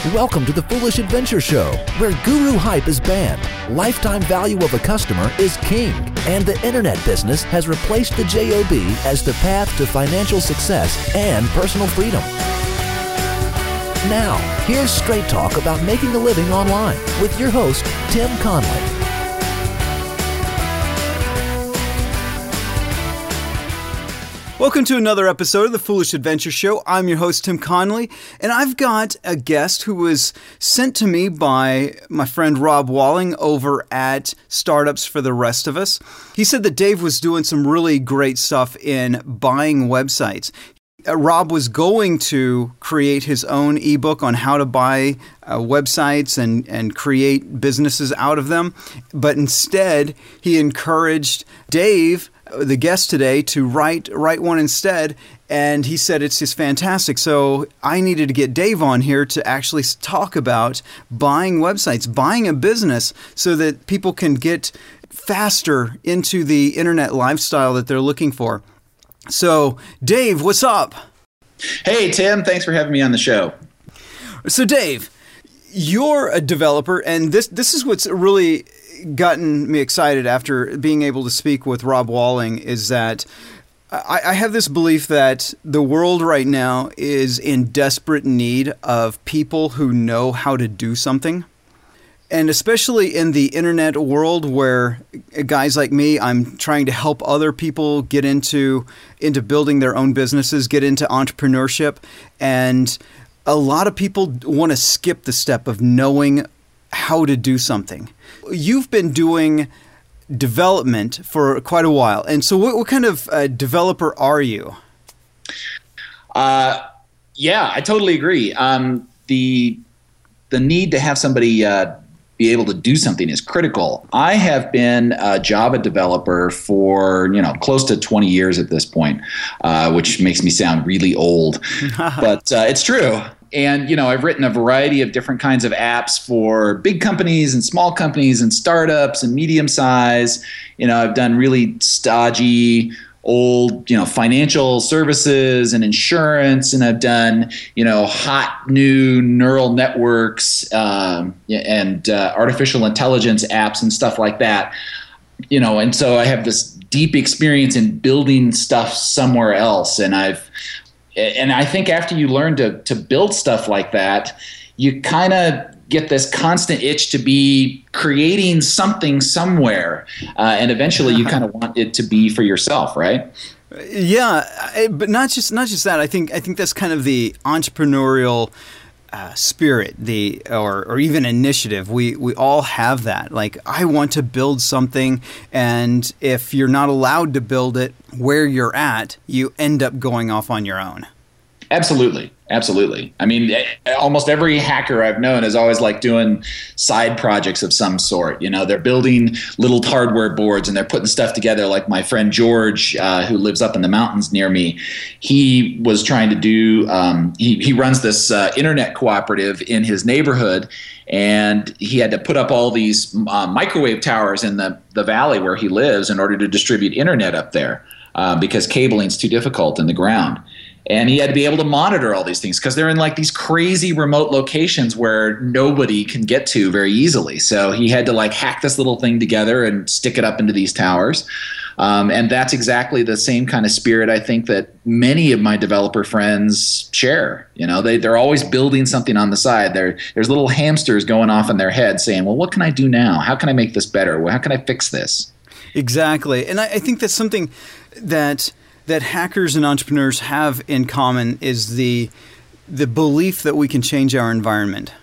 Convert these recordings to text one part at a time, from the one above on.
Welcome to the Foolish Adventure Show, where guru hype is banned, lifetime value of a customer is king, and the internet business has replaced the JOB as the path to financial success and personal freedom. Now, here's straight talk about making a living online with your host, Tim Conley. Welcome to another episode of the Foolish Adventure Show. I'm your host, Tim Conley, and I've got a guest who was sent to me by my friend Rob Walling over at Startups for the Rest of Us. He said that Dave was doing some really great stuff in buying websites. Rob was going to create his own ebook on how to buy websites and create businesses out of them, but instead he encouraged Dave, the guest today, to write one instead, and he said it's just fantastic. So I needed to get Dave on here to actually talk about buying websites, buying a business, so that people can get faster into the internet lifestyle that they're looking for. So, Dave, what's up? Hey, Tim. Thanks for having me on the show. So, Dave, you're a developer, and this is what's really gotten me excited after being able to speak with Rob Walling, is that I have this belief that the world right now is in desperate need of people who know how to do something. And especially in the internet world, where guys like me, I'm trying to help other people get into building their own businesses, get into entrepreneurship. And a lot of people want to skip the step of knowing how to do something. You've been doing development for quite a while. And so what kind of developer are you? Yeah, I totally agree. The need to have somebody be able to do something is critical. I have been a Java developer for, close to 20 years at this point, which makes me sound really old, but it's true. And, I've written a variety of different kinds of apps for big companies and small companies and startups and medium size. I've done really stodgy, old, financial services and insurance, and I've done, hot new neural networks and artificial intelligence apps and stuff like that. And so I have this deep experience in building stuff somewhere else, and I think after you learn to build stuff like that, you kind of get this constant itch to be creating something somewhere, and eventually you kind of want it to be for yourself, right? Yeah, but not just that. I think that's kind of the entrepreneurial spirit, or even initiative. We all have that. Like, I want to build something, and if you're not allowed to build it where you're at, you end up going off on your own. Absolutely. I mean, almost every hacker I've known is always like doing side projects of some sort. They're building little hardware boards and they're putting stuff together. Like my friend George, who lives up in the mountains near me, he was trying to do, he runs this internet cooperative in his neighborhood, and he had to put up all these microwave towers in the valley where he lives in order to distribute internet up there, because cabling's too difficult in the ground. And he had to be able to monitor all these things because they're in like these crazy remote locations where nobody can get to very easily. So he had to like hack this little thing together and stick it up into these towers. And that's exactly the same kind of spirit I think that many of my developer friends share. They're always building something on the side. There's little hamsters going off in their head saying, well, what can I do now? How can I make this better? Well, how can I fix this? Exactly. And I think that's something that hackers and entrepreneurs have in common, is the belief that we can change our environment.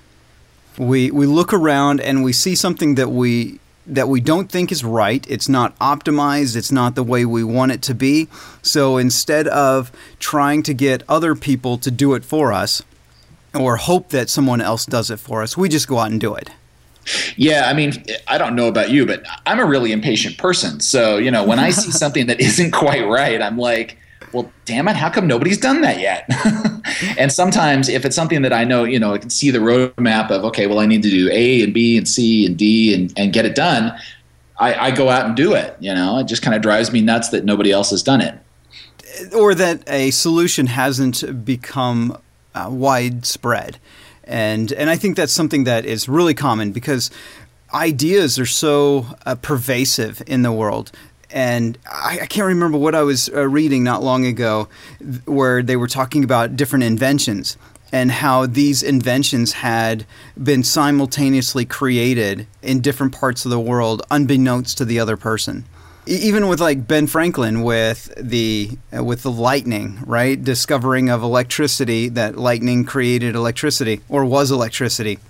We look around and we see something that we don't think is right. It's not optimized. It's not the way we want it to be. So instead of trying to get other people to do it for us or hope that someone else does it for us, we just go out and do it. Yeah, I mean, I don't know about you, but I'm a really impatient person. So, when I see something that isn't quite right, I'm like, well, damn it, how come nobody's done that yet? And sometimes if it's something that I know, I can see the roadmap of, okay, well, I need to do A and B and C and D and get it done. I go out and do it. It just kind of drives me nuts that nobody else has done it. Or that a solution hasn't become widespread. And I think that's something that is really common because ideas are so pervasive in the world. And I can't remember what I was reading not long ago where they were talking about different inventions and how these inventions had been simultaneously created in different parts of the world unbeknownst to the other person. Even with like Ben Franklin with the lightning, right? Discovering of electricity, that lightning created electricity or was electricity.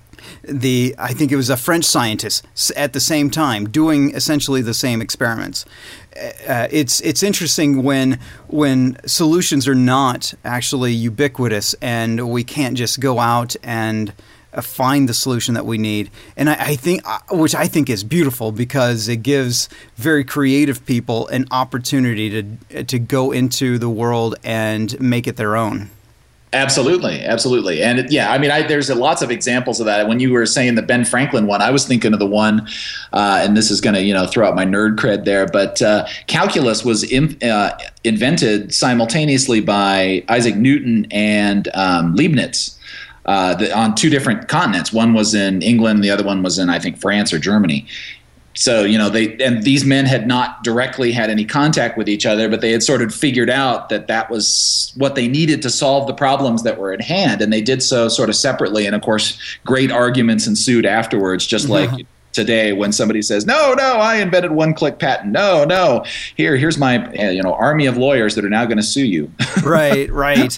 I think it was a French scientist at the same time doing essentially the same experiments. It's interesting when solutions are not actually ubiquitous and we can't just go out and find the solution that we need. And I think, which I think is beautiful because it gives very creative people an opportunity to go into the world and make it their own. Absolutely. And there's lots of examples of that. When you were saying the Ben Franklin one, I was thinking of the one, and this is going to, throw out my nerd cred there, but calculus was invented simultaneously by Isaac Newton and Leibniz on two different continents. One was in England, the other one was in, I think, France or Germany. So, these men had not directly had any contact with each other, but they had sort of figured out that was what they needed to solve the problems that were at hand. And they did so sort of separately. And of course, great arguments ensued afterwards, just like today when somebody says, no, I invented one-click patent. No, here's my army of lawyers that are now going to sue you. Right.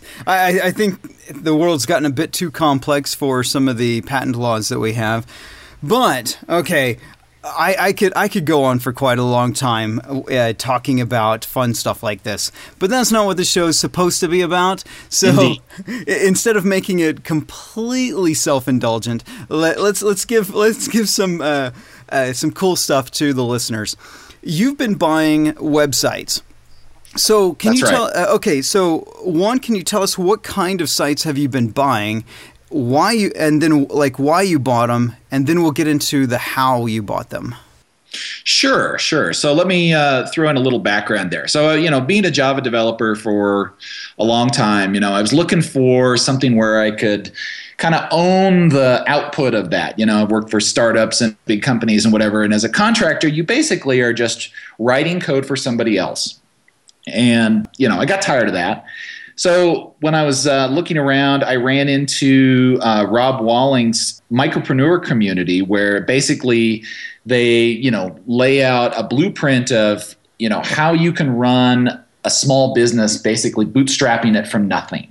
I think the world's gotten a bit too complex for some of the patent laws that we have. But, okay, I could go on for quite a long time talking about fun stuff like this, but that's not what the show is supposed to be about. So instead of making it completely self-indulgent, let's give some cool stuff to the listeners. You've been buying websites. So can you tell? So one, can you tell us what kind of sites have you been buying? Why you bought them, and then we'll get into the how you bought them. Sure. So let me throw in a little background there. So, being a Java developer for a long time, I was looking for something where I could kind of own the output of that. I've worked for startups and big companies and whatever. And as a contractor, you basically are just writing code for somebody else. And, I got tired of that. So when I was looking around, I ran into Rob Walling's micropreneur community, where basically they, lay out a blueprint of, how you can run a small business, basically bootstrapping it from nothing.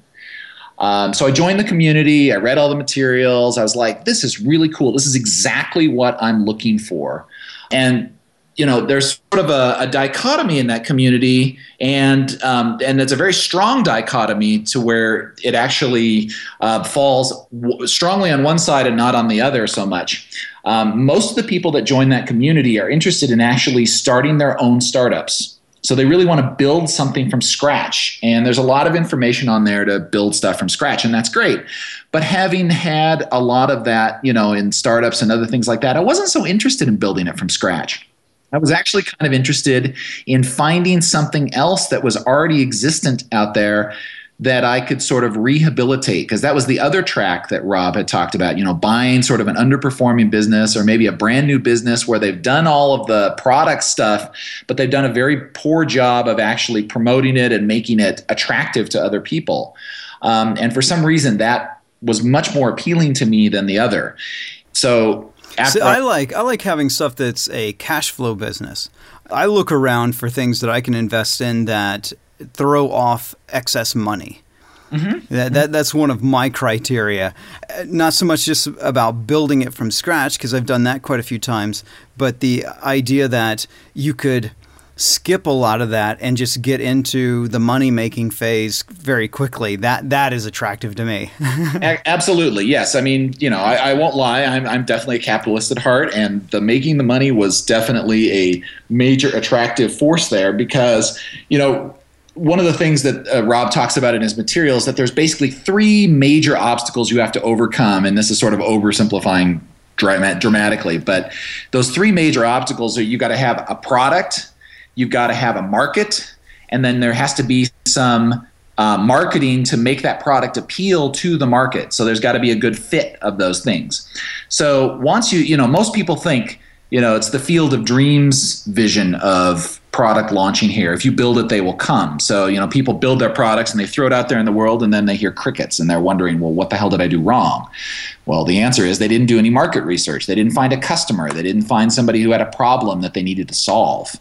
So I joined the community. I read all the materials. I was like, this is really cool. This is exactly what I'm looking for. And there's sort of a dichotomy in that community, and it's a very strong dichotomy to where it actually falls strongly on one side and not on the other so much. Most of the people that join that community are interested in actually starting their own startups. So they really want to build something from scratch, and there's a lot of information on there to build stuff from scratch, and that's great. But having had a lot of that, in startups and other things like that, I wasn't so interested in building it from scratch. I was actually kind of interested in finding something else that was already existent out there that I could sort of rehabilitate, because that was the other track that Rob had talked about, buying sort of an underperforming business or maybe a brand new business where they've done all of the product stuff, but they've done a very poor job of actually promoting it and making it attractive to other people. And for some reason, that was much more appealing to me than the other. So I like having stuff that's a cash flow business. I look around for things that I can invest in that throw off excess money. That's one of my criteria. Not so much just about building it from scratch, because I've done that quite a few times, but the idea that you could skip a lot of that and just get into the money-making phase very quickly. That is attractive to me. Absolutely, yes. I mean, I won't lie. I'm definitely a capitalist at heart, and making the money was definitely a major attractive force there because, one of the things that Rob talks about in his materials is that there's basically three major obstacles you have to overcome, and this is sort of oversimplifying dramatically, but those three major obstacles are you got to have a product, you've got to have a market, and then there has to be some marketing to make that product appeal to the market. So there's got to be a good fit of those things. So once most people think, it's the field of dreams vision of product launching here. If you build it, they will come. So, people build their products and they throw it out there in the world, and then they hear crickets and they're wondering, well, what the hell did I do wrong? Well, the answer is they didn't do any market research. They didn't find a customer. They didn't find somebody who had a problem that they needed to solve.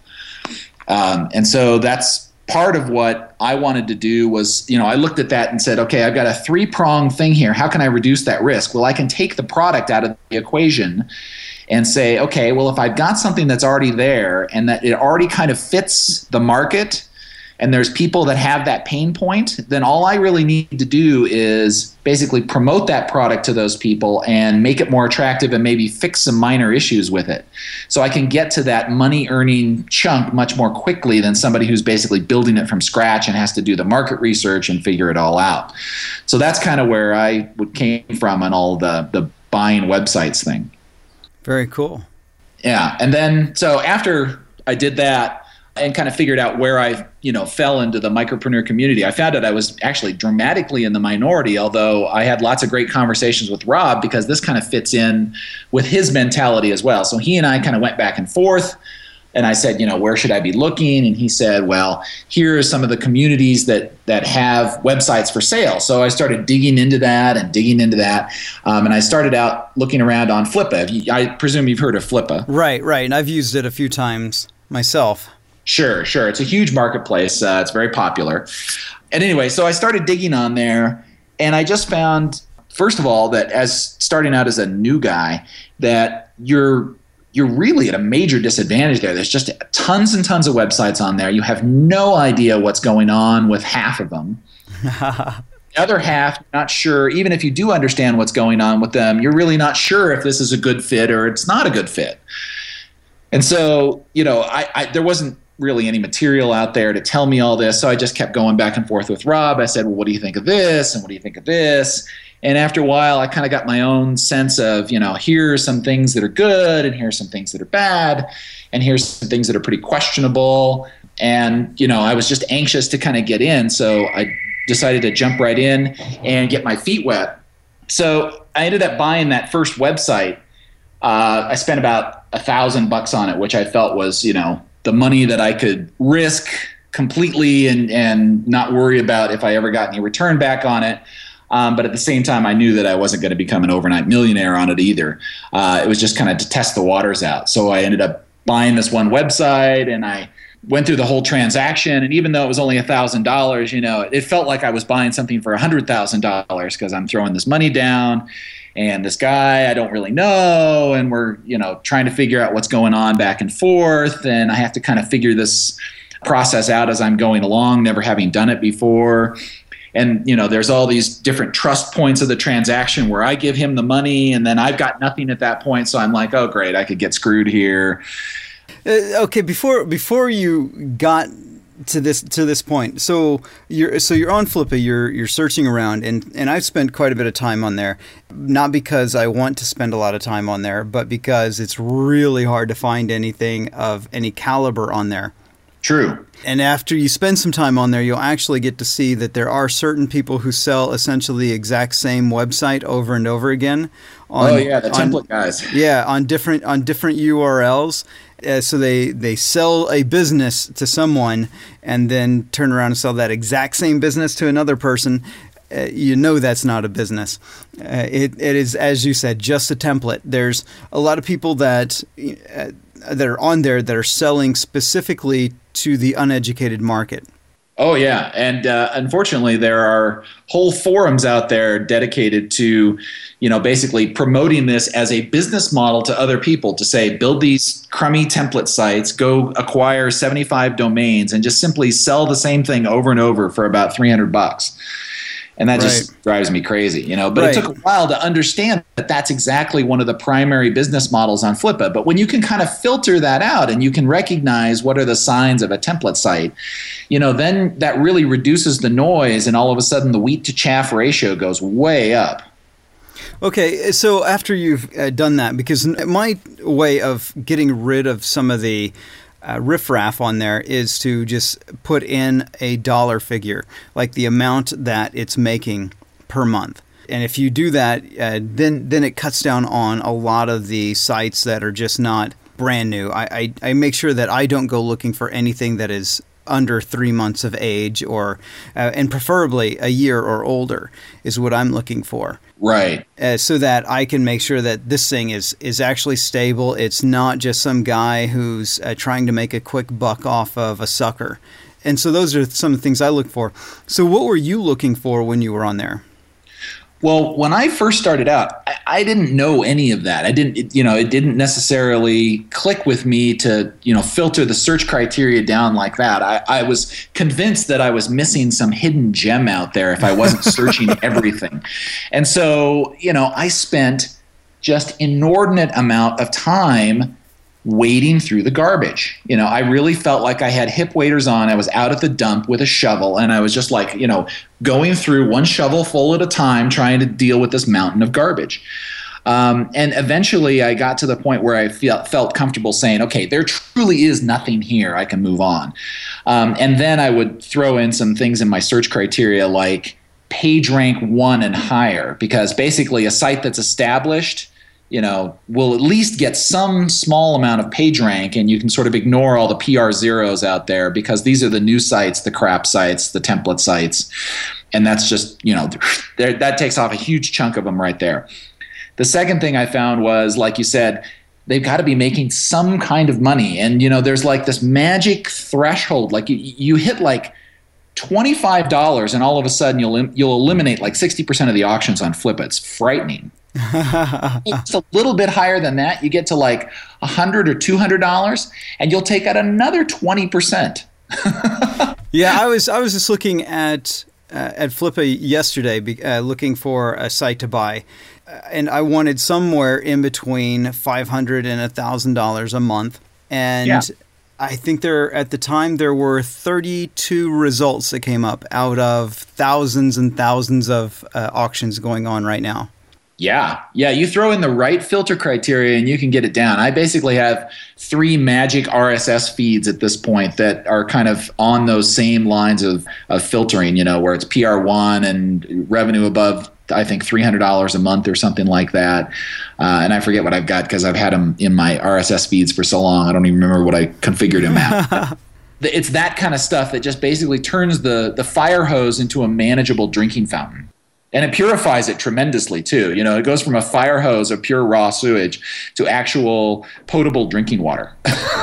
And so that's part of what I wanted to do was, I looked at that and said, okay, I've got a 3-pronged thing here. How can I reduce that risk? Well, I can take the product out of the equation and say, okay, well, if I've got something that's already there and that it already kind of fits the market and there's people that have that pain point, then all I really need to do is basically promote that product to those people and make it more attractive and maybe fix some minor issues with it. So I can get to that money earning chunk much more quickly than somebody who's basically building it from scratch and has to do the market research and figure it all out. So that's kind of where I came from on all the buying websites thing. Very cool. Yeah. And then, so after I did that and kind of figured out where I, fell into the micropreneur community, I found out I was actually dramatically in the minority, although I had lots of great conversations with Rob because this kind of fits in with his mentality as well. So he and I kind of went back and forth. And I said, where should I be looking? And he said, well, here are some of the communities that have websites for sale. So I started digging into that. And I started out looking around on Flippa. I presume you've heard of Flippa. Right. And I've used it a few times myself. Sure. It's a huge marketplace. It's very popular. And anyway, so I started digging on there. And I just found, first of all, that as starting out as a new guy, that you're really at a major disadvantage there. There's just tons and tons of websites on there. You have no idea what's going on with half of them. The other half, you're not sure. Even if you do understand what's going on with them, you're really not sure if this is a good fit or it's not a good fit. And so, there wasn't really any material out there to tell me all this. So I just kept going back and forth with Rob. I said, well, what do you think of this? And what do you think of this? And after a while, I kind of got my own sense of, here are some things that are good and here are some things that are bad and here's some things that are pretty questionable. And, I was just anxious to kind of get in. So I decided to jump right in and get my feet wet. So I ended up buying that first website. I spent about $1,000 on it, which I felt was, the money that I could risk completely and not worry about if I ever got any return back on it. But at the same time, I knew that I wasn't going to become an overnight millionaire on it either. It was just kind of to test the waters out. So I ended up buying this one website and I went through the whole transaction. And even though it was only $1,000, it felt like I was buying something for $100,000 because I'm throwing this money down and this guy I don't really know. And we're, trying to figure out what's going on back and forth. And I have to kind of figure this process out as I'm going along, never having done it before. And, there's all these different trust points of the transaction where I give him the money and then I've got nothing at that point. So I'm like, oh, great, I could get screwed here. Okay, before you got to this point, so you're on Flippa, you're searching around, and I've spent quite a bit of time on there, not because I want to spend a lot of time on there, but because it's really hard to find anything of any caliber on there. True. And after you spend some time on there, you'll actually get to see that there are certain people who sell essentially the exact same website over and over again. The template guys. Yeah, on different URLs. So they sell a business to someone and then turn around and sell that exact same business to another person. That's not a business. It is, as you said, just a template. There's a lot of people that are on there that are selling specifically to the uneducated market. Oh, yeah. And unfortunately, there are whole forums out there dedicated to, basically promoting this as a business model to other people to say, build these crummy template sites, go acquire 75 domains and just simply sell the same thing over and over for about $300. And that just drives me crazy, But it took a while to understand that that's exactly one of the primary business models on Flippa. But when you can kind of filter that out and you can recognize what are the signs of a template site, then that really reduces the noise and all of a sudden the wheat to chaff ratio goes way up. Okay, so after you've done that, because my way of getting rid of some of the riffraff on there is to just put in a dollar figure, like the amount that it's making per month. And if you do that, then it cuts down on a lot of the sites that are just not brand new. I make sure that I don't go looking for anything that is under 3 months of age, or and preferably a year or older is what I'm looking for. Right. So that I can make sure that this thing is actually stable. It's not just some guy who's trying to make a quick buck off of a sucker. And so those are some of the things I look for. So what were you looking for when you were on there? Well, when I first started out, I didn't know any of that. It didn't necessarily click with me to, filter the search criteria down like that. I was convinced that I was missing some hidden gem out there if I wasn't searching everything. And so, I spent just inordinate amount of time wading through the garbage. I really felt like I had hip waders on. I was out at the dump with a shovel, and I was just like, going through one shovelful at a time, trying to deal with this mountain of garbage. And eventually I got to the point where I felt comfortable saying, okay, there truly is nothing here. I can move on. And then I would throw in some things in my search criteria like page rank 1 and higher, because basically a site that's established will at least get some small amount of page rank, and you can sort of ignore all the PR zeros out there, because these are the new sites, the crap sites, the template sites. And that's just, that takes off a huge chunk of them right there. The second thing I found was, like you said, they've got to be making some kind of money. And, there's like this magic threshold, like you hit like $25 and all of a sudden you'll eliminate like 60% of the auctions on Flip. It's frightening. It's a little bit higher than that. You get to like $100 or $200 and you'll take out another 20%. Yeah, I was just looking at Flippa yesterday, looking for a site to buy, and I wanted somewhere in between $500 and $1,000 a month, and yeah. I think at the time there were 32 results that came up out of thousands and thousands of auctions going on right now. Yeah. You throw in the right filter criteria and you can get it down. I basically have 3 magic RSS feeds at this point that are kind of on those same lines of filtering, where it's PR1 and revenue above, I think, $300 a month or something like that. And I forget what I've got because I've had them in my RSS feeds for so long. I don't even remember what I configured them at. It's that kind of stuff that just basically turns the fire hose into a manageable drinking fountain. And it purifies it tremendously, too. It goes from a fire hose of pure raw sewage to actual potable drinking water.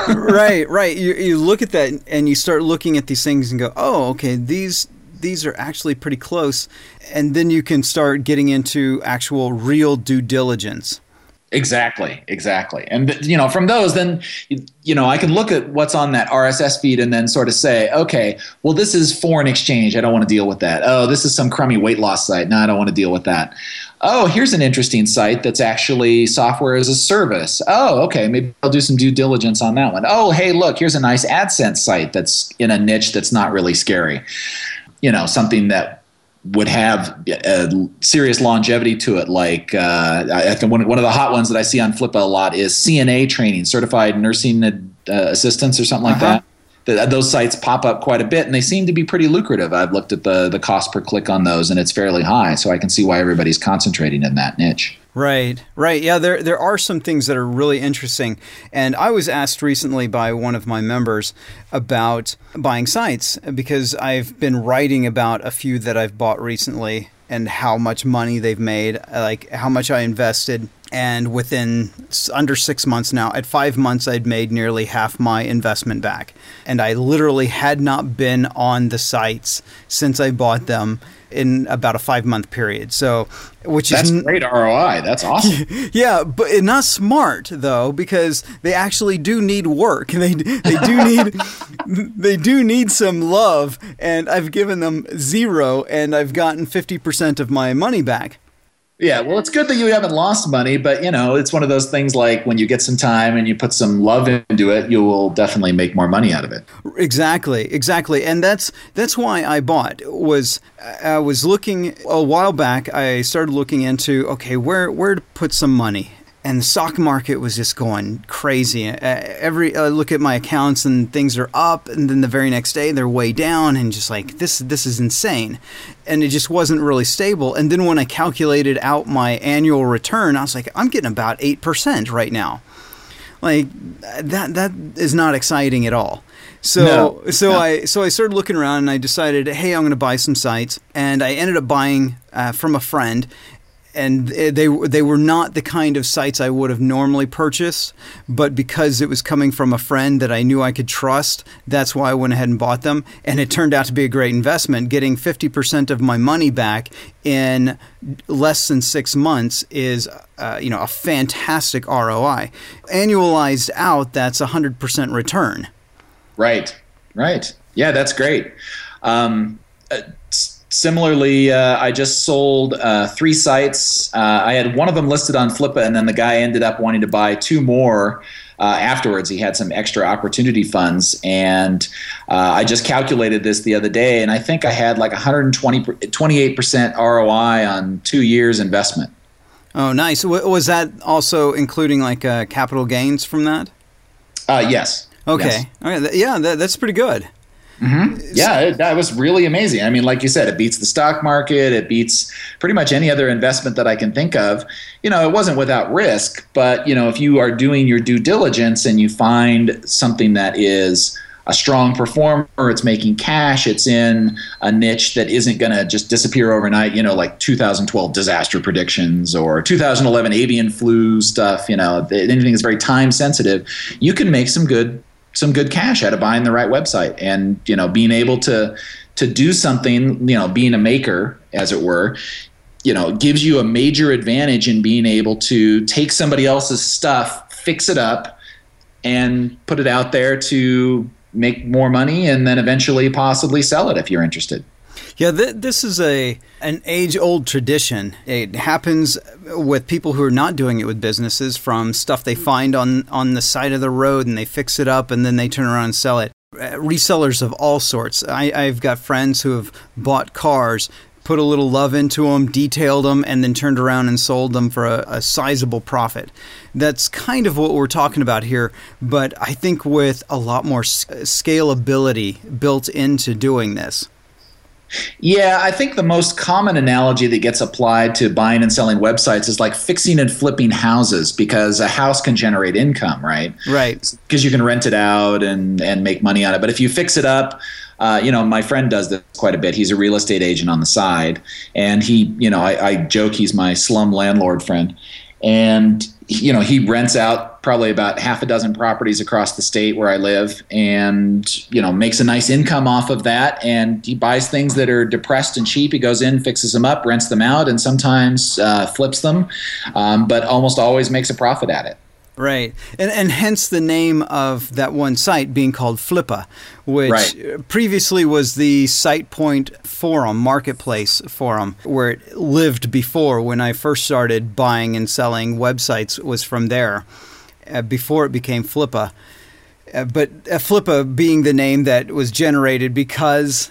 Right. You look at that and you start looking at these things and go, oh, okay, these are actually pretty close. And then you can start getting into actual real due diligence. Exactly. And, from those, then, I can look at what's on that RSS feed and then sort of say, okay, well, this is foreign exchange. I don't want to deal with that. Oh, this is some crummy weight loss site. No, I don't want to deal with that. Oh, here's an interesting site that's actually software as a service. Oh, okay, maybe I'll do some due diligence on that one. Oh, hey, look, here's a nice AdSense site that's in a niche that's not really scary. Something that would have a serious longevity to it. Like I think one of the hot ones that I see on Flippa a lot is CNA training, certified nursing assistants or something like that. Those sites pop up quite a bit, and they seem to be pretty lucrative. I've looked at the cost per click on those, and it's fairly high. So I can see why everybody's concentrating in that niche. Right. Yeah, there are some things that are really interesting. And I was asked recently by one of my members about buying sites because I've been writing about a few that I've bought recently and how much money they've made, like how much I invested. And within under 6 months now, at 5 months, I'd made nearly half my investment back. And I literally had not been on the sites since I bought them in about a 5-month period. So, that's great ROI. That's awesome. Yeah, but not smart though, because they actually do need work. They do need some love, and I've given them 0, and I've gotten 50% of my money back. Yeah, well, it's good that you haven't lost money, but, it's one of those things like when you get some time and you put some love into it, you will definitely make more money out of it. Exactly. And that's why I bought. I was looking a while back, I started looking into, okay, where to put some money. and the stock market was just going crazy. I look at my accounts and things are up, and then the very next day they're way down, and just like this is insane, and it just wasn't really stable. And then when I calculated out my annual return, I was like, I'm getting about 8% right now. Like that is not exciting at all. So I started looking around, and I decided, hey, I'm going to buy some sites, and I ended up buying from a friend. And they were not the kind of sites I would have normally purchased, but because it was coming from a friend that I knew I could trust, that's why I went ahead and bought them. And it turned out to be a great investment. Getting 50% of my money back in less than 6 months is a fantastic ROI. Annualized out, that's 100% return. Right. Yeah, that's great. Similarly, I just sold 3 sites. I had one of them listed on Flippa, and then the guy ended up wanting to buy 2 more afterwards. He had some extra opportunity funds, and I just calculated this the other day, and I think I had like 28% ROI on 2 years investment. Oh, nice. Was that also including like capital gains from that? Yes. Okay. Yes. Yeah, that's pretty good. Mm-hmm. Yeah, that was really amazing. I mean, like you said, it beats the stock market. It beats pretty much any other investment that I can think of. It wasn't without risk, but, if you are doing your due diligence and you find something that is a strong performer, it's making cash, it's in a niche that isn't going to just disappear overnight, like 2012 disaster predictions or 2011 avian flu stuff, anything that's very time sensitive, you can make some good cash out of buying the right website, and being able to do something, being a maker, as it were, gives you a major advantage in being able to take somebody else's stuff, fix it up, and put it out there to make more money, and then eventually possibly sell it if you're interested. Yeah, this is an age-old tradition. It happens with people who are not doing it with businesses, from stuff they find on the side of the road and they fix it up and then they turn around and sell it. Resellers of all sorts. I've got friends who have bought cars, put a little love into them, detailed them, and then turned around and sold them for a sizable profit. That's kind of what we're talking about here, but I think with a lot more scalability built into doing this. Yeah, I think the most common analogy that gets applied to buying and selling websites is like fixing and flipping houses, because a house can generate income, right? Right. Because you can rent it out and make money on it. But if you fix it up, my friend does this quite a bit. He's a real estate agent on the side, and I joke he's my slum landlord friend. And he rents out probably about 6 properties across the state where I live, and makes a nice income off of that. And he buys things that are depressed and cheap. He goes in, fixes them up, rents them out, and sometimes flips them, but almost always makes a profit at it. Right. And hence the name of that one site being called Flippa, which previously was the SitePoint forum, marketplace forum, where it lived before. When I first started buying and selling websites, was from there, before it became Flippa. But Flippa being the name that was generated because,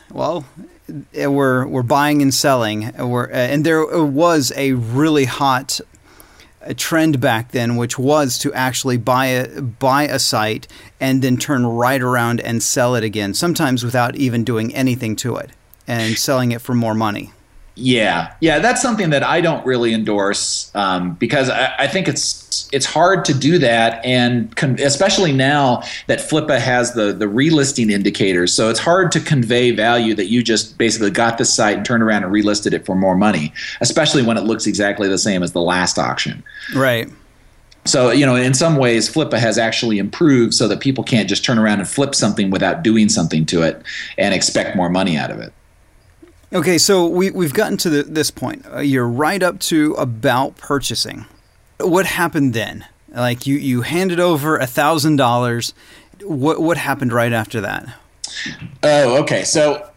we're buying and selling. And there was a really hot a trend back then, which was to actually buy a site and then turn right around and sell it again, sometimes without even doing anything to it, and selling it for more money. Yeah, that's something that I don't really endorse, because I think it's hard to do that, and especially now that Flippa has the relisting indicators, so it's hard to convey value that you just basically got the site and turned around and relisted it for more money, especially when it looks exactly the same as the last auction. Right. So, in some ways, Flippa has actually improved so that people can't just turn around and flip something without doing something to it and expect more money out of it. Okay, so we've gotten to this point. You're right up to about purchasing. What happened then? Like you handed over $1,000. What happened right after that? Oh, okay. So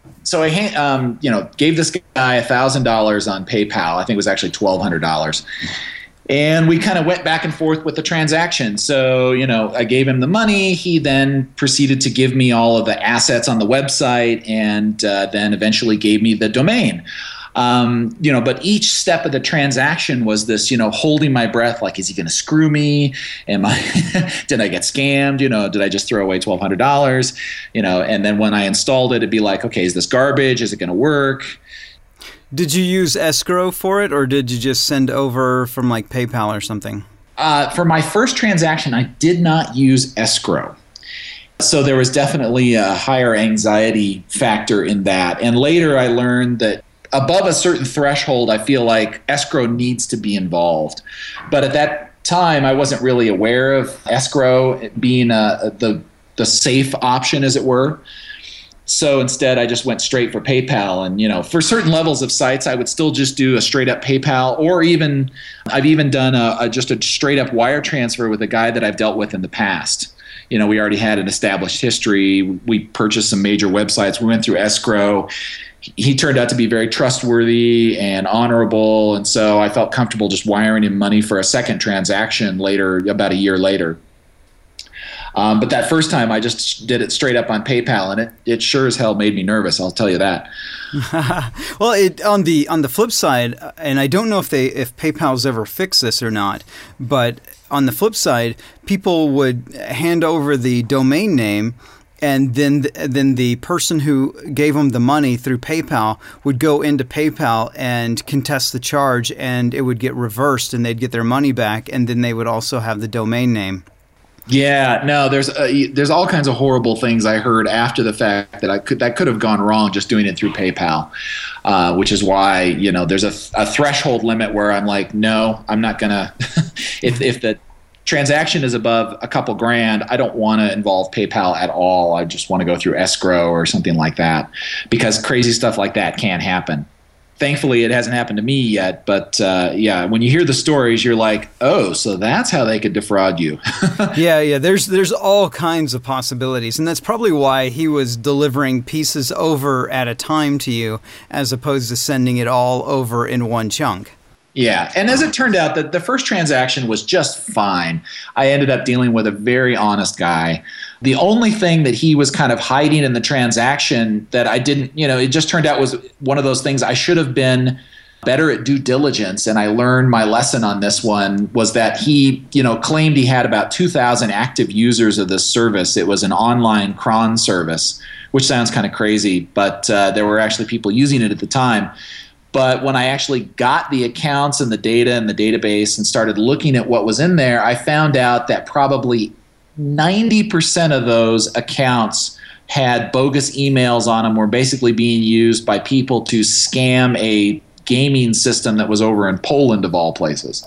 I gave this guy $1,000 on PayPal. I think it was actually $1,200. And we kind of went back and forth with the transaction. So, I gave him the money. He then proceeded to give me all of the assets on the website, and then eventually gave me the domain. But each step of the transaction was this, holding my breath, like, is he going to screw me? Did I get scammed? Did I just throw away $1,200? And then when I installed it, it'd be like, okay, is this garbage? Is it going to work? Did you use escrow for it, or did you just send over from like PayPal or something? For my first transaction, I did not use escrow. So there was definitely a higher anxiety factor in that. And later I learned that above a certain threshold, I feel like escrow needs to be involved. But at that time, I wasn't really aware of escrow being the safe option, as it were. So instead, I just went straight for PayPal. And, for certain levels of sites, I would still just do a straight up PayPal, or I've even done just a straight up wire transfer with a guy that I've dealt with in the past. We already had an established history. We purchased some major websites. We went through escrow. He turned out to be very trustworthy and honorable, and so I felt comfortable just wiring him money for a second transaction later, about a year later. But that first time, I just did it straight up on PayPal, and it sure as hell made me nervous. I'll tell you that. Well, on the flip side, and I don't know if PayPal's ever fixed this or not, but on the flip side, people would hand over the domain name, and then the person who gave them the money through PayPal would go into PayPal and contest the charge, and it would get reversed, and they'd get their money back, and then they would also have the domain name. Yeah, no, there's all kinds of horrible things I heard after the fact that could have gone wrong just doing it through PayPal, which is why there's a threshold limit where I'm like, no, I'm not gonna. if the transaction is above a couple grand, I don't want to involve PayPal at all. I just want to go through escrow or something like that, because crazy stuff like that can happen. Thankfully, it hasn't happened to me yet, but when you hear the stories, you're like, oh, so that's how they could defraud you. Yeah, there's all kinds of possibilities, and that's probably why he was delivering pieces over at a time to you, as opposed to sending it all over in one chunk. Yeah, and as it turned out, the first transaction was just fine. I ended up dealing with a very honest guy. The only thing that he was kind of hiding in the transaction that I didn't, it just turned out was one of those things I should have been better at due diligence, and I learned my lesson on this one, was that he, claimed he had about 2,000 active users of this service. It was an online cron service, which sounds kind of crazy, but there were actually people using it at the time. But when I actually got the accounts and the data in the database and started looking at what was in there, I found out that probably 90% of those accounts had bogus emails on them, were basically being used by people to scam a gaming system that was over in Poland, of all places.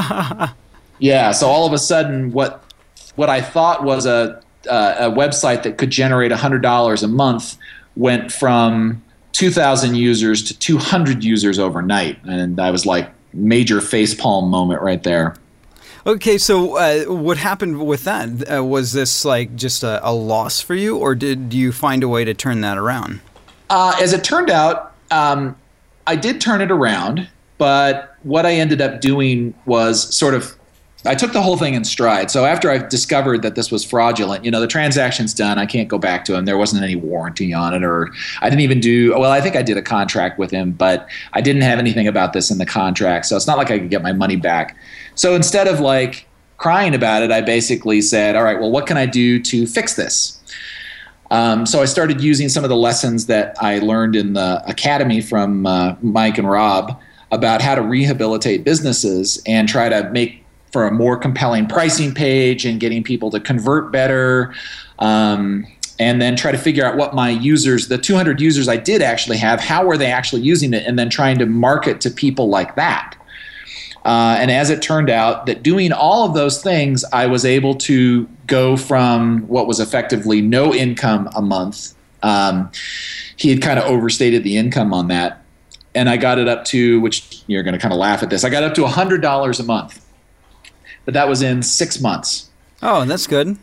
Yeah, so all of a sudden, what I thought was a website that could generate $100 a month went from 2,000 users to 200 users overnight. And I was like, major facepalm moment right there. Okay, so what happened with that? Was this like just a loss for you, or did you find a way to turn that around? As it turned out, I did turn it around, but what I ended up doing was I took the whole thing in stride. So after I discovered that this was fraudulent, the transaction's done. I can't go back to him. There wasn't any warranty on it, or I didn't even I think I did a contract with him, but I didn't have anything about this in the contract. So it's not like I could get my money back. So instead of like crying about it, I basically said, all right, well, what can I do to fix this? So I started using some of the lessons that I learned in the academy from Mike and Rob about how to rehabilitate businesses and try to make for a more compelling pricing page and getting people to convert better, and then try to figure out what my users, the 200 users I did actually have, how were they actually using it, and then trying to market to people like that. And as it turned out, that doing all of those things, I was able to go from what was effectively no income a month. He had kind of overstated the income on that, and I got it up to, which you're going to kind of laugh at this, I got up to $100 a month. But that was in 6 months. Oh, that's good.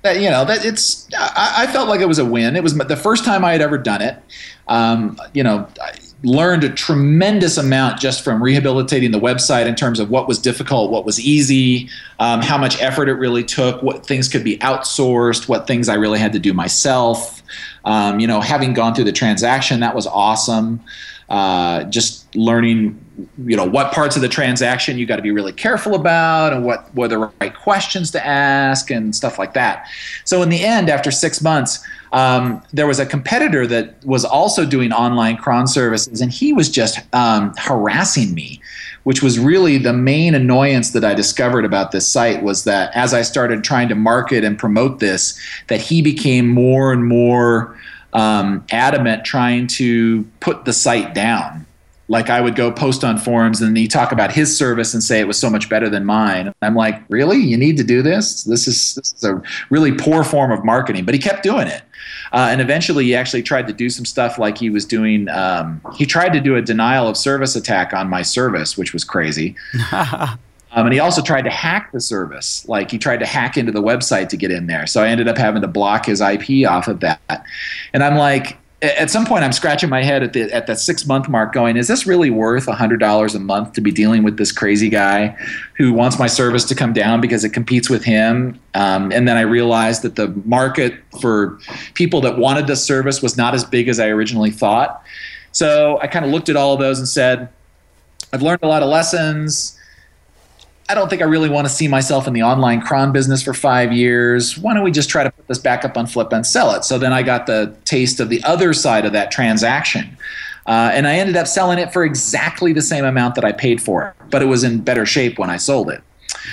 I felt like it was a win. It was the first time I had ever done it. I learned a tremendous amount just from rehabilitating the website in terms of what was difficult, what was easy, how much effort it really took, what things could be outsourced, what things I really had to do myself. Having gone through the transaction, that was awesome. Just learning, what parts of the transaction you got to be really careful about and what were the right questions to ask and stuff like that. So in the end, after 6 months, there was a competitor that was also doing online cron services, and he was just harassing me, which was really the main annoyance that I discovered about this site, was that as I started trying to market and promote this, that he became more and more adamant trying to put the site down. Like I would go post on forums and he'd talk about his service and say it was so much better than mine. I'm like, really? You need to do this? This is a really poor form of marketing. But he kept doing it. And eventually he actually tried to do some stuff like he was doing. He tried to do a denial of service attack on my service, which was crazy. And he also tried to hack the service. Like he tried to hack into the website to get in there. So I ended up having to block his IP off of that. And I'm like, at some point I'm scratching my head at that 6 month mark going, is this really worth $100 a month to be dealing with this crazy guy who wants my service to come down because it competes with him? And then I realized that the market for people that wanted this service was not as big as I originally thought. So I kind of looked at all of those and said, I've learned a lot of lessons. I don't think I really want to see myself in the online cron business for 5 years. Why don't we just try to put this back up on Flip and sell it? So then I got the taste of the other side of that transaction. And I ended up selling it for exactly the same amount that I paid for it, but it was in better shape when I sold it.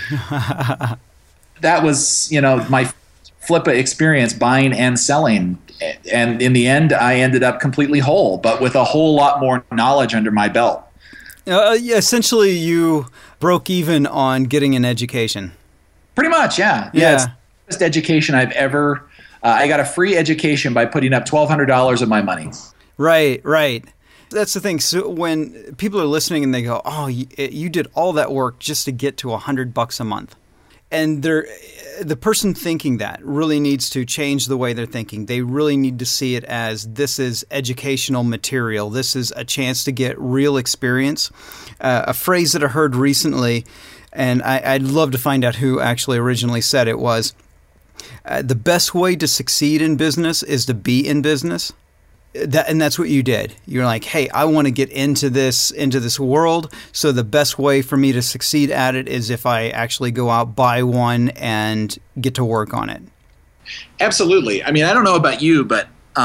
That was, my Flip experience, buying and selling. And in the end, I ended up completely whole, but with a whole lot more knowledge under my belt. Essentially, you broke even on getting an education. Pretty much, yeah. It's the best education I've ever. I got a free education by putting up $1,200 of my money. Right. That's the thing. So when people are listening and they go, "Oh, you did all that work just to get to $100 a month," and the person thinking that really needs to change the way they're thinking. They really need to see it as this is educational material. This is a chance to get real experience. A phrase that I heard recently, and I'd love to find out who actually originally said it, was the best way to succeed in business is to be in business. And that's what you did. You're like, hey, I want to get into this world. So the best way for me to succeed at it is if I actually go out, buy one, and get to work on it. Absolutely. I mean, I don't know about you, but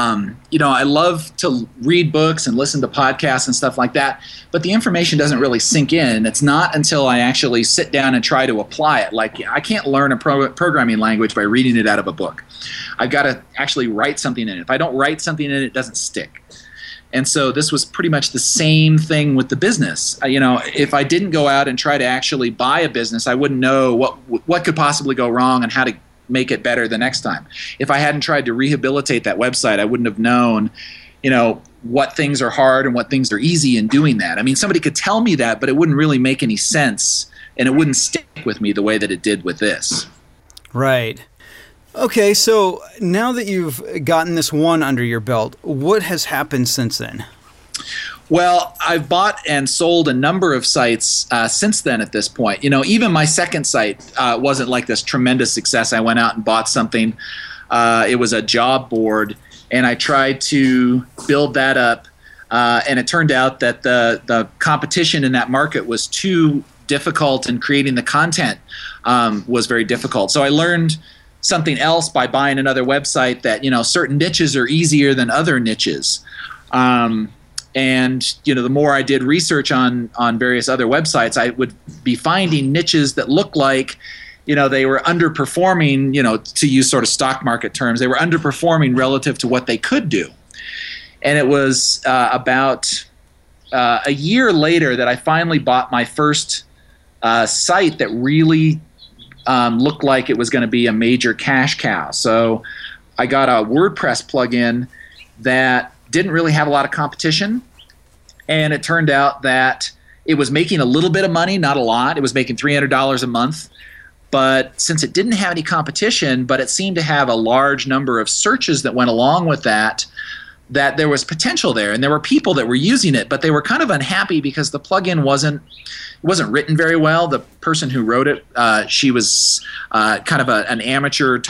I love to read books and listen to podcasts and stuff like that. But the information doesn't really sink in. It's not until I actually sit down and try to apply it. Like I can't learn a programming language by reading it out of a book. I've got to actually write something in it. If I don't write something in it, it doesn't stick. And so this was pretty much the same thing with the business. If I didn't go out and try to actually buy a business, I wouldn't know what could possibly go wrong and how to make it better the next time. If I hadn't tried to rehabilitate that website, I wouldn't have known, what things are hard and what things are easy in doing that. I mean, somebody could tell me that, but it wouldn't really make any sense, and it wouldn't stick with me the way that it did with this. Right. Okay, so now that you've gotten this one under your belt, what has happened since then? Well, I've bought and sold a number of sites since then at this point. Even my second site wasn't like this tremendous success. I went out and bought something. It was a job board, and I tried to build that up. And it turned out that the competition in that market was too difficult, and creating the content was very difficult. So I learned something else by buying another website that, certain niches are easier than other niches. And, the more I did research on various other websites, I would be finding niches that looked like, they were underperforming, to use sort of stock market terms. They were underperforming relative to what they could do. And it was about a year later that I finally bought my first site that really looked like it was going to be a major cash cow. So I got a WordPress plugin that didn't really have a lot of competition, and it turned out that it was making a little bit of money, not a lot. It was making $300 a month, but since it didn't have any competition, but it seemed to have a large number of searches that went along with that there was potential there, and there were people that were using it, but they were kind of unhappy because the plugin wasn't written very well. The person who wrote it, she was kind of an amateur, taught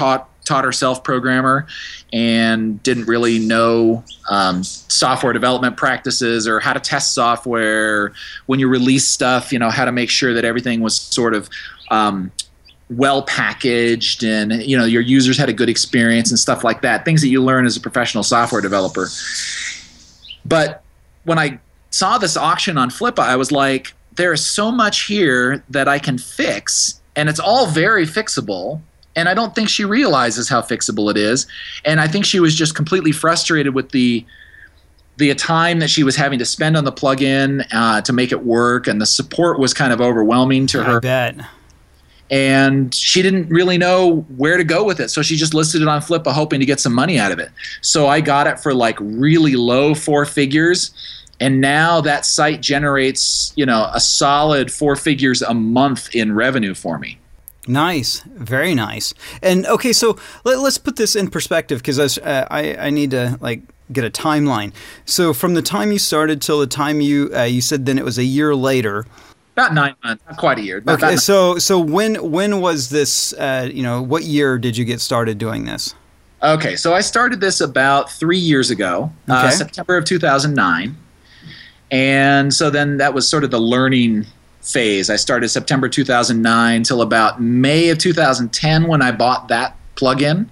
taught herself programmer and didn't really know software development practices or how to test software when you release stuff, how to make sure that everything was sort of well packaged and your users had a good experience and stuff like that, things that you learn as a professional software developer. But when I saw this auction on Flippa, I was like, there is so much here that I can fix, and it's all very fixable. And I don't think she realizes how fixable it is. And I think she was just completely frustrated with the time that she was having to spend on the plugin to make it work, and the support was kind of overwhelming to her. I bet. And she didn't really know where to go with it. So she just listed it on Flippa hoping to get some money out of it. So I got it for like really low 4 figures. And now that site generates, a solid 4 figures a month in revenue for me. Nice. Very nice. And okay, so let's put this in perspective, because I need to get a timeline. So from the time you started till the time you said then it was a year later. About 9 months, not quite a year. Okay, so when was this, what year did you get started doing this? Okay, so I started this about 3 years ago, September of 2009. And so then that was sort of the learning phase. I started September 2009 till about May of 2010 when I bought that plugin.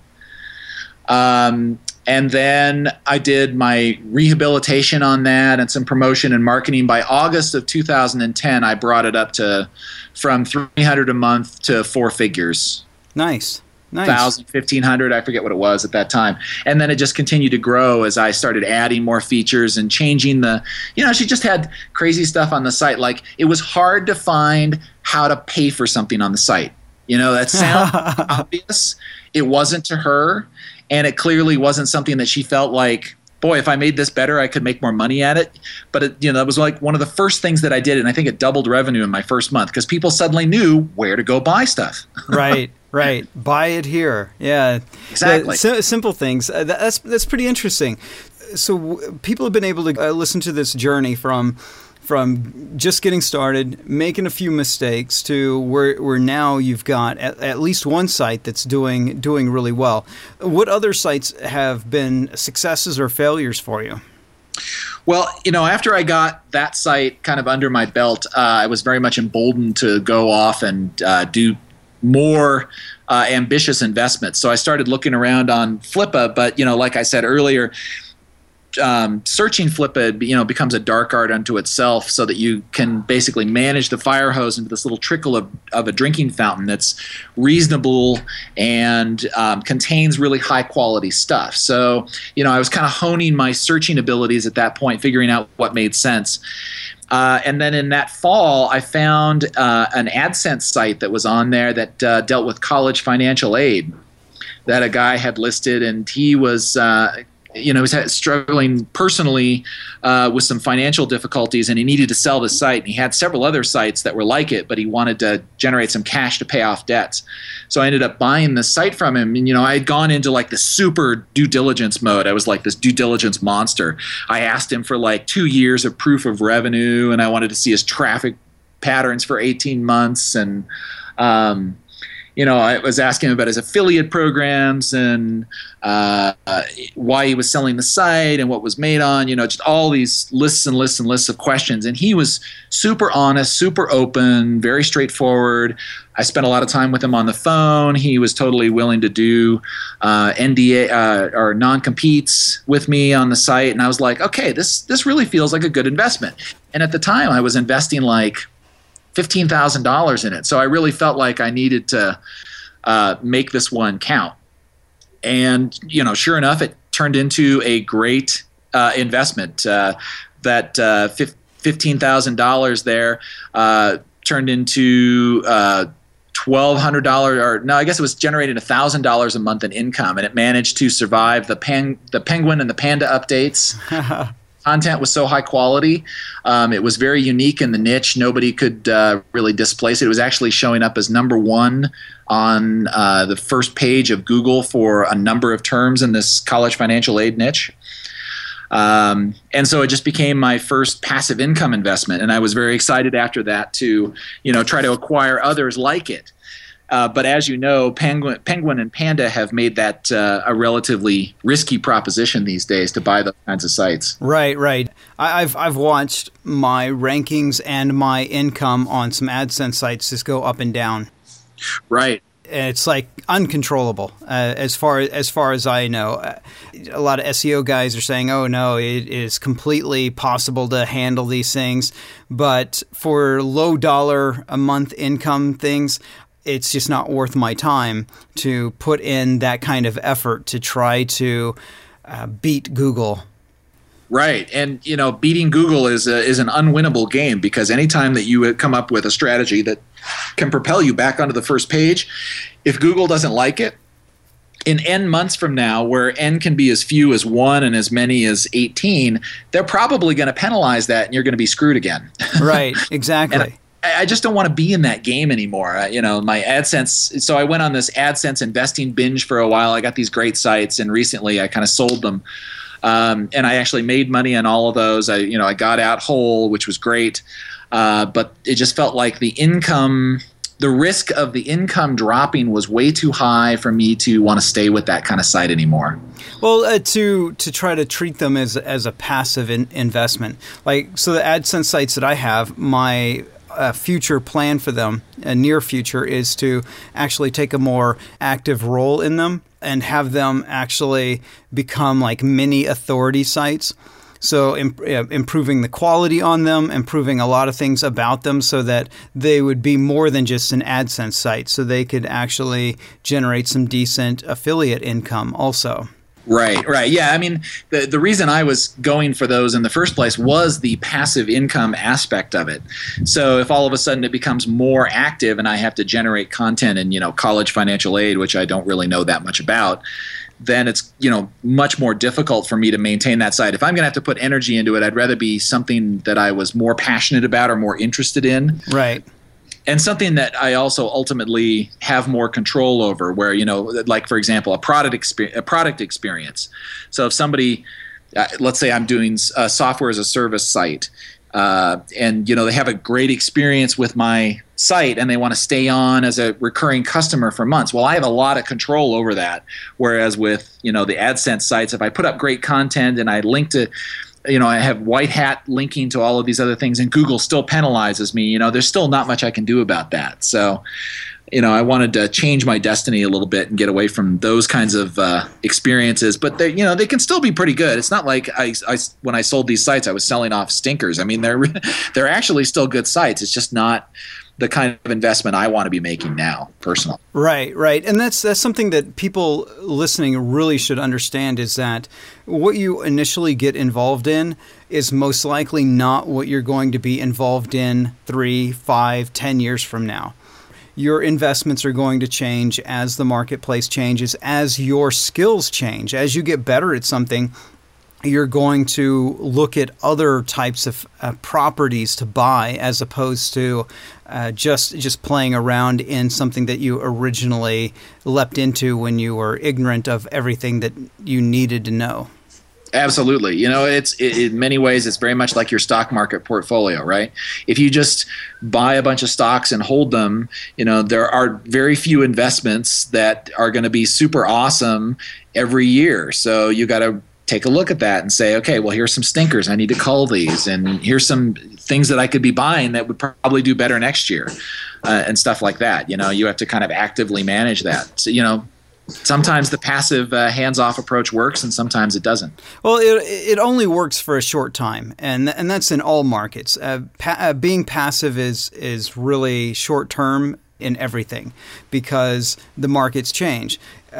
And then I did my rehabilitation on that and some promotion and marketing. By August of 2010, I brought it up to from $300 a month to 4 figures. Nice. 1,000, 1,500, I forget what it was at that time. And then it just continued to grow as I started adding more features and changing she just had crazy stuff on the site. Like, it was hard to find how to pay for something on the site. That sounds obvious. It wasn't to her. And it clearly wasn't something that she felt like, boy, if I made this better, I could make more money at it. But that was like one of the first things that I did, and I think it doubled revenue in my first month because people suddenly knew where to go buy stuff. Right. Buy it here. Yeah, exactly. Simple things. That's pretty interesting. So people have been able to listen to this journey from just getting started, making a few mistakes, to where now you've got at least one site that's doing really well. What other sites have been successes or failures for you? Well, after I got that site kind of under my belt, I was very much emboldened to go off and do more ambitious investments. So I started looking around on Flippa, but like I said earlier, searching Flippa, becomes a dark art unto itself, so that you can basically manage the fire hose into this little trickle of a drinking fountain that's reasonable and contains really high quality stuff. So, I was kind of honing my searching abilities at that point, figuring out what made sense. And then in that fall, I found an AdSense site that was on there that dealt with college financial aid that a guy had listed, and he was he was struggling personally with some financial difficulties, and he needed to sell the site. And he had several other sites that were like it, but he wanted to generate some cash to pay off debts. So I ended up buying the site from him. And, I had gone into like the super due diligence mode. I was like this due diligence monster. I asked him for like 2 years of proof of revenue, and I wanted to see his traffic patterns for 18 months. And, I was asking him about his affiliate programs and why he was selling the site and what was made on, just all these lists and lists and lists of questions. And he was super honest, super open, very straightforward. I spent a lot of time with him on the phone. He was totally willing to do NDA or non-competes with me on the site. And I was like, okay, this really feels like a good investment. And at the time, I was investing like $15,000 in it. So I really felt like I needed to make this one count. And, sure enough, it turned into a great investment. That $15,000 there turned into $1,200, or no, I guess it was generated $1,000 a month in income, and it managed to survive the penguin and the panda updates. Content was so high quality. It was very unique in the niche. Nobody could really displace it. It was actually showing up as number one on the first page of Google for a number of terms in this college financial aid niche. And so it just became my first passive income investment. And I was very excited after that to, try to acquire others like it. But as you know, Penguin and Panda have made that a relatively risky proposition these days to buy those kinds of sites. Right. I've watched my rankings and my income on some AdSense sites just go up and down. Right. It's like uncontrollable, as far as I know. A lot of SEO guys are saying, "Oh no, it is completely possible to handle these things," but for low dollar a month income things, it's just not worth my time to put in that kind of effort to try to beat Google. Right. And, beating Google is an unwinnable game, because anytime that you come up with a strategy that can propel you back onto the first page, if Google doesn't like it, in N months from now, where N can be as few as 1 and as many as 18, they're probably going to penalize that, and you're going to be screwed again. Right. Exactly. I just don't want to be in that game anymore. My AdSense. So I went on this AdSense investing binge for a while. I got these great sites, and recently I kind of sold them. And I actually made money on all of those. I got out whole, which was great. But it just felt like the risk of the income dropping was way too high for me to want to stay with that kind of site anymore. Well, to try to treat them as a passive investment. So the AdSense sites that I have, my future plan for them, a near future, is to actually take a more active role in them and have them actually become like mini authority sites. So improving the quality on them, improving a lot of things about them so that they would be more than just an AdSense site, so they could actually generate some decent affiliate income also. Right. Yeah, I mean, the reason I was going for those in the first place was the passive income aspect of it. So if all of a sudden it becomes more active and I have to generate content in, college financial aid, which I don't really know that much about, then it's, much more difficult for me to maintain that site. If I'm going to have to put energy into it, I'd rather be something that I was more passionate about or more interested in. Right. And something that I also ultimately have more control over, where, like, for example, a product experience. So if somebody, let's say I'm doing a software as a service site, and, they have a great experience with my site and they want to stay on as a recurring customer for months. Well, I have a lot of control over that. Whereas with, the AdSense sites, if I put up great content and I link to, I have white hat linking to all of these other things, and Google still penalizes me. There's still not much I can do about that. So, I wanted to change my destiny a little bit and get away from those kinds of experiences. But they can still be pretty good. It's not like when I sold these sites, I was selling off stinkers. I mean, they're actually still good sites. It's just not the kind of investment I want to be making now, personally. Right. And that's something that people listening really should understand, is that what you initially get involved in is most likely not what you're going to be involved in 3, 5, 10 years from now. Your investments are going to change as the marketplace changes, as your skills change. As you get better at something, you're going to look at other types of properties to buy, as opposed to just playing around in something that you originally leapt into when you were ignorant of everything that you needed to know. Absolutely. It's in many ways, it's very much like your stock market portfolio, right? If you just buy a bunch of stocks and hold them, there are very few investments that are going to be super awesome every year. So you got to take a look at that and say, okay, well, here's some stinkers. I need to cull these. And here's some things that I could be buying that would probably do better next year, and stuff like that. You have to kind of actively manage that. So, sometimes the passive hands-off approach works, and sometimes it doesn't. Well, it only works for a short time, and that's in all markets. Being passive is really short-term in everything, because the markets change.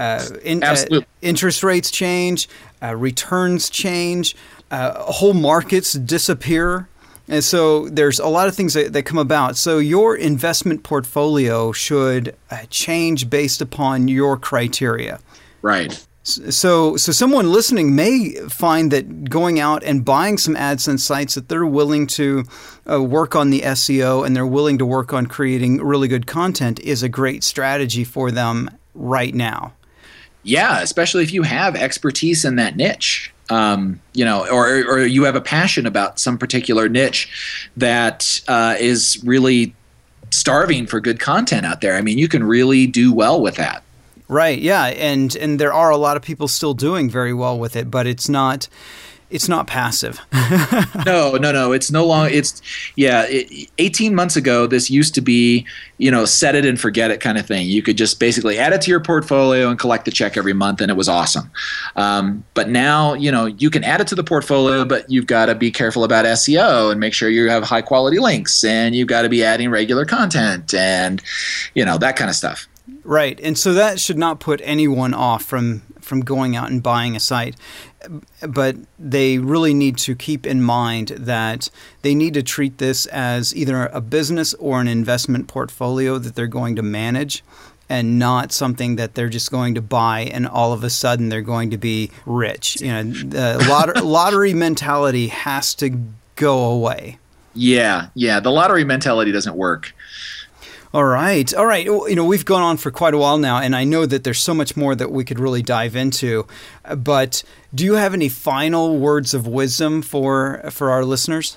Interest rates change, returns change, whole markets disappear. And so there's a lot of things that come about. So your investment portfolio should change based upon your criteria. Right. So someone listening may find that going out and buying some AdSense sites that they're willing to work on the SEO and they're willing to work on creating really good content is a great strategy for them right now. Yeah, especially if you have expertise in that niche. Or you have a passion about some particular niche that is really starving for good content out there. I mean, you can really do well with that. Right. Yeah. And there are a lot of people still doing very well with it, but it's not passive. No. It's no longer, 18 months ago, this used to be, set it and forget it kind of thing. You could just basically add it to your portfolio and collect the check every month, and it was awesome. But now, you can add it to the portfolio, but you've got to be careful about SEO and make sure you have high quality links, and you've got to be adding regular content and, that kind of stuff. Right. And so that should not put anyone off from going out and buying a site. But they really need to keep in mind that they need to treat this as either a business or an investment portfolio that they're going to manage, and not something that they're just going to buy and all of a sudden they're going to be rich. The lottery mentality has to go away. Yeah. The lottery mentality doesn't work. All right. We've gone on for quite a while now, and I know that there's so much more that we could really dive into. But do you have any final words of wisdom for our listeners?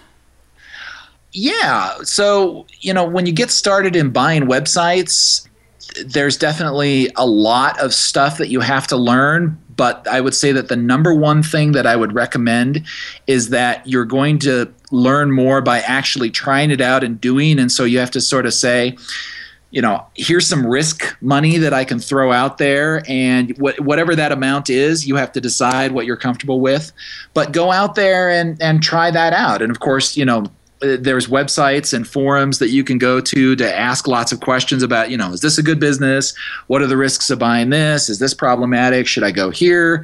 Yeah. So, when you get started in buying websites, there's definitely a lot of stuff that you have to learn. But I would say that the number one thing that I would recommend is that you're going to learn more by actually trying it out and doing. And so you have to sort of say, here's some risk money that I can throw out there. And whatever that amount is, you have to decide what you're comfortable with. But go out there and try that out. And of course, there's websites and forums that you can go to ask lots of questions about, is this a good business? What are the risks of buying this? Is this problematic? Should I go here?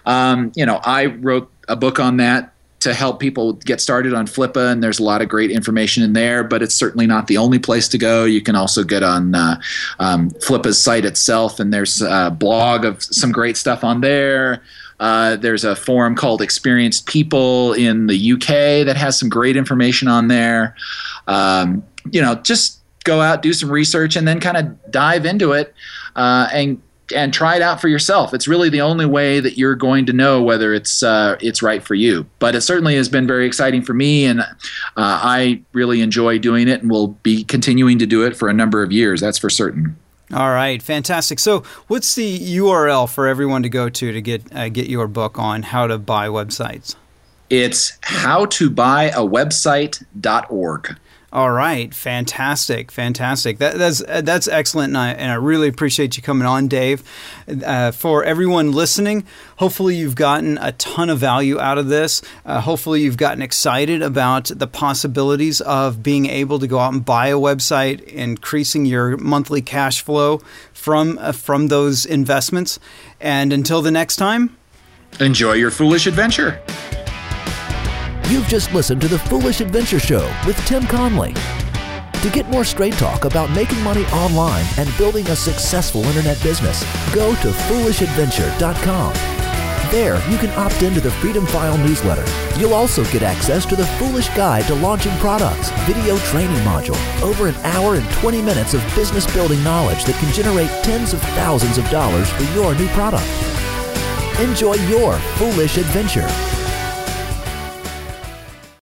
I wrote a book on that to help people get started on Flippa, and there's a lot of great information in there, but it's certainly not the only place to go. You can also get on Flippa's site itself, and there's a blog of some great stuff on there. There's a forum called Experienced People in the UK that has some great information on there. Just go out, do some research, and then kind of dive into it and try it out for yourself. It's really the only way that you're going to know whether it's right for you. But it certainly has been very exciting for me, and I really enjoy doing it, and will be continuing to do it for a number of years. That's for certain. All right, fantastic. So what's the URL for everyone to go to get your book on how to buy websites? It's howtobuyaWebsite.org. All right, fantastic. That's excellent, and I really appreciate you coming on, Dave. For everyone listening, hopefully you've gotten a ton of value out of this. Hopefully you've gotten excited about the possibilities of being able to go out and buy a website, increasing your monthly cash flow from those investments. And until the next time, enjoy your foolish adventure. You've just listened to The Foolish Adventure Show with Tim Conley. To get more straight talk about making money online and building a successful internet business, go to foolishadventure.com. There, you can opt into the Freedom File newsletter. You'll also get access to the Foolish Guide to Launching Products video training module, over an hour and 20 minutes of business building knowledge that can generate tens of thousands of dollars for your new product. Enjoy your foolish adventure.